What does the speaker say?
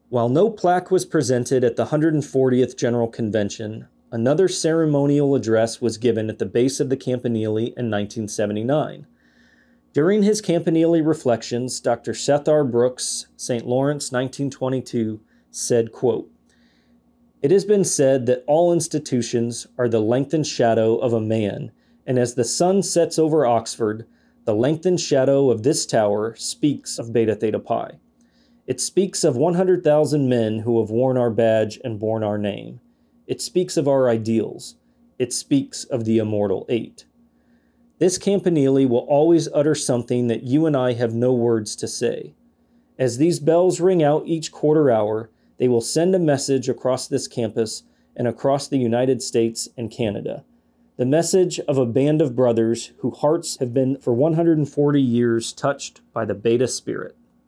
While no plaque was presented at the 140th General Convention, another ceremonial address was given at the base of the Campanile in 1979. During his Campanile reflections, Dr. Seth R. Brooks, St. Lawrence, 1922, said, quote, "It has been said that all institutions are the lengthened shadow of a man, and as the sun sets over Oxford, the lengthened shadow of this tower speaks of Beta Theta Pi. It speaks of 100,000 men who have worn our badge and borne our name. It speaks of our ideals. It speaks of the immortal eight. This Campanile will always utter something that you and I have no words to say. As these bells ring out each quarter hour, they will send a message across this campus and across the United States and Canada. The message of a band of brothers whose hearts have been for 140 years touched by the Beta spirit."